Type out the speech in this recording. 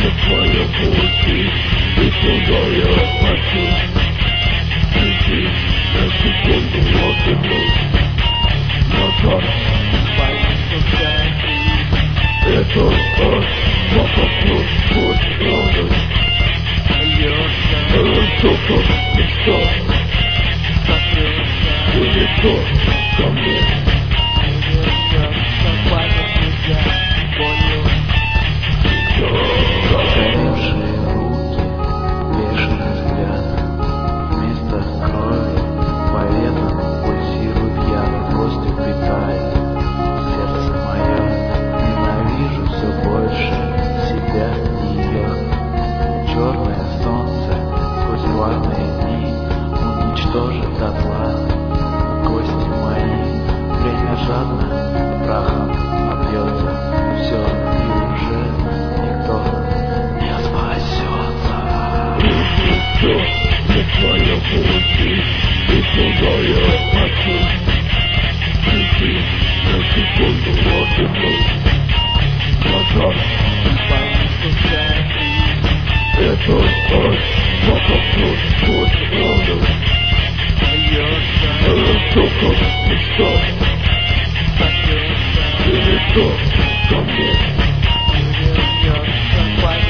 твоя пути, и туда я хочу прийти на секунду от земли назад. Это ад, покопнуть путь радость. Сука, мечта, и лицо ко мне. Горевшие руки, бешеный взгляд, вместо крови по венам пульсирует яд, костью питает сердце мое. Ненавижу все больше себя и ее. Черное солнце сквозь влажные дни уничтожит дотла кости мои. Время жадно прахом обьется, все и уже никто не спасется. Все, не твоя пути, и туда я хочу прийти на секунду от земли назад. Это ад, покопнуть путь радость. Сука, мечта, и лицо ко мне.